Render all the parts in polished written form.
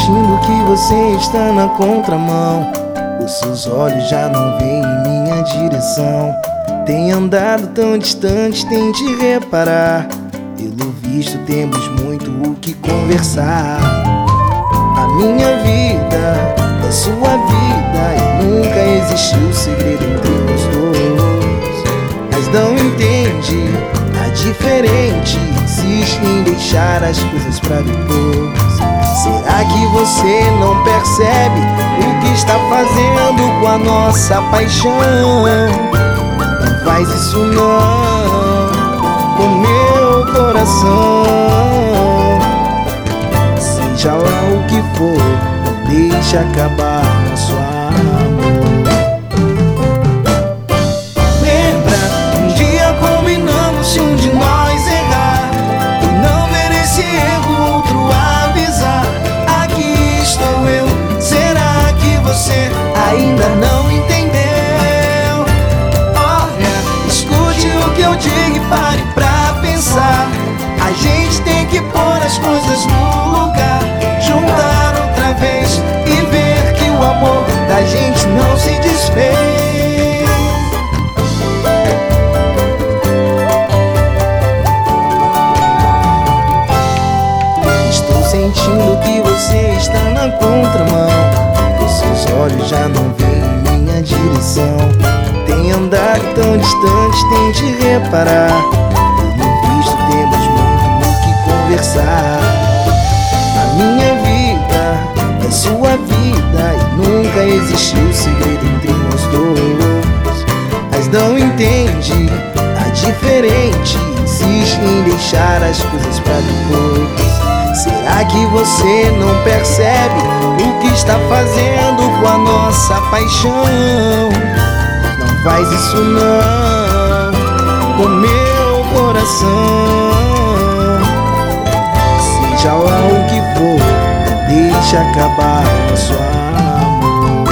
sentindo que você está na contramão. Os seus olhos já não veem em minha direção. Tem andado tão distante, tente reparar. Pelo visto temos muito o que conversar. A minha vida é sua vida e nunca existiu segredo entre nós dois. Mas não entende a diferente, insiste em deixar as coisas pra depois. Será que você não percebe o que está fazendo com a nossa paixão? Não faz isso não com meu coração. Seja lá o que for, não deixe acabar nosso amor. Lembra, um dia combinamos, se um de nós errar e não ver esse erro, outro avisar. Aqui estou eu, será que você ainda não entendeu? Olha, escute o que eu digo e pare pra pensar. A gente tem que pôr as coisas no lugar, juntar outra vez e ver que o amor da gente não se desfez. Estou sentindo que você está na contramão. Os seus olhos já não veem em minha direção. Tem andado tão distante, tente reparar. Pelo visto temos muito o que conversar. A minha vida é sua vida e nunca existiu segredo entre nós dois. Mas não entende a diferente, insiste em deixar as coisas pra depois. Será que você não percebe o que está fazendo com a nossa paixão? Não faz isso não com meu coração. Seja lá o que for, não deixe acabar nosso amor.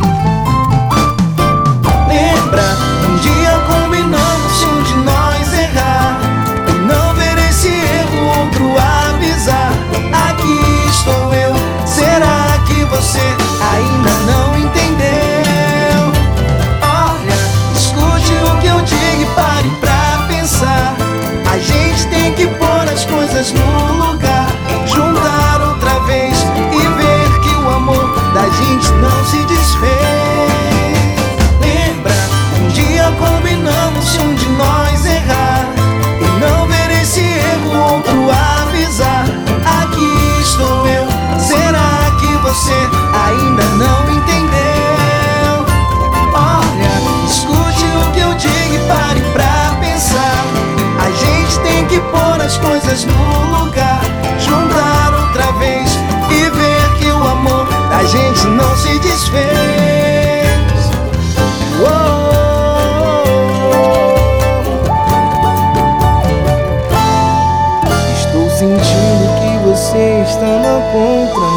Lembra, um dia combinamos, se um de nós errar e não ver esse erro, outro avisar. Aqui estou eu, será que você ainda não entendeu? Olha, escute o que eu digo e pare pra pensar. A gente tem que pôr as coisas no lugar, juntar outra vez e ver que o amor da gente não se desfez. Lembra, um dia combinamos, se um de nós errar e não ver esse erro, outro avisar. Aqui estou eu, será que você ainda não entendeu? Olha, escute o que eu digo e pare pra pensar. A gente tem que pôr as coisas no lugar, juntar outra vez e ver que o amor da gente não se desfez. Estou sentindo que você está na contramão.